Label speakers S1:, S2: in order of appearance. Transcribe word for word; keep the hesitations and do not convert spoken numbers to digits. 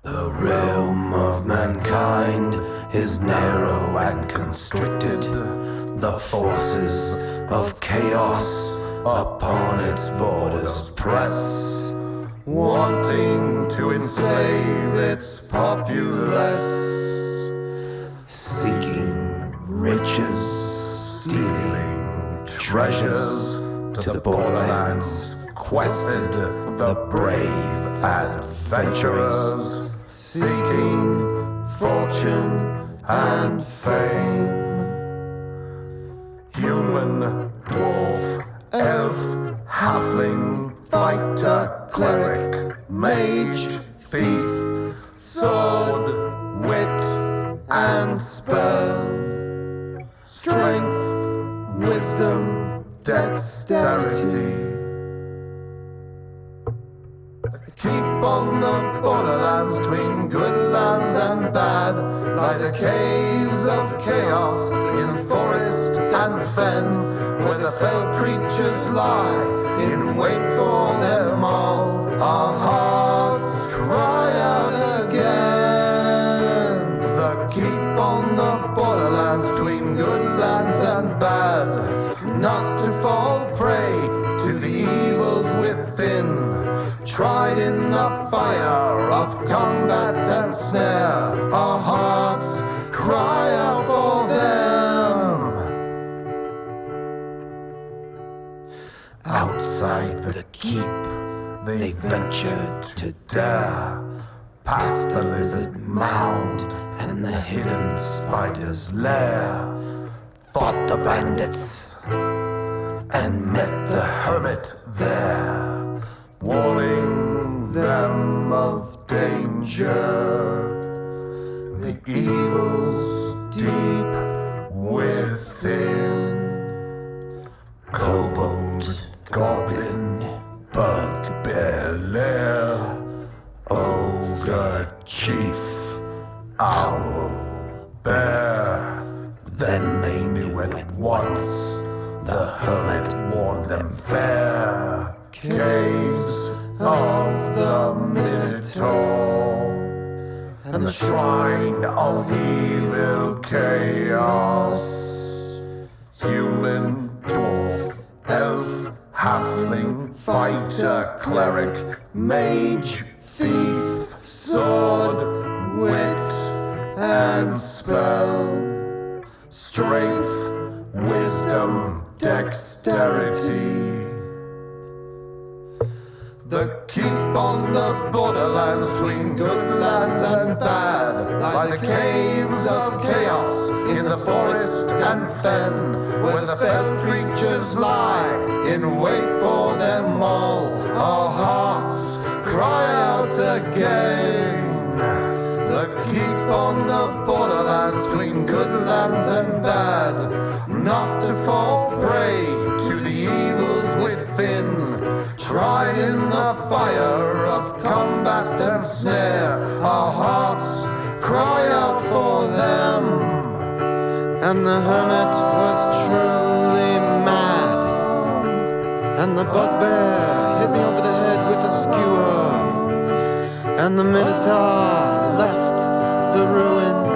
S1: The realm of mankind is narrow and constricted. The forces of chaos upon its borders press, wanting to enslave its populace, seeking riches, stealing treasures. To the borderlands quested the brave adventurers, seeking fortune and fame. Human, dwarf, elf, halfling, fighter, cleric, mage, thief, sword, wit, and spell. Strength, wisdom, dexterity. Keep on the borderlands between good lands and bad, like the caves of chaos in forest and fen, where the fell creatures lie in wait for them all. Our hearts cry out again. The keep on the borderlands between good lands and bad, not to fall prey to the evils within. Tried in the fire of combat and snare, our hearts cry out for them. Outside the keep, they ventured to dare, past the lizard mound and the hidden spider's lair, fought the bandits and met the hermit there, warning them of danger. The evils deep within. Kobold, goblin, bugbear lair, ogre chief, owl, bear. Then they knew at once, the hermit warned them fair. Caves of the Minotaur, and the shrine of evil chaos. Human, dwarf, elf, halfling, fighter, cleric, mage, thief, sword, wit, and spell. Strength, wisdom, dexterity. The keep on the borderlands between good lands and bad, like the caves of chaos in the forest and fen, where the fell creatures lie in wait for them all. Our hearts cry out again. The keep on the borderlands between good lands and bad, not to fall prey to the evils within. Tried in the fire of combat and snare, our hearts cry out for them.
S2: And the hermit was truly mad, and the bugbear hit me over the head with a skewer, and the minotaur left the ruin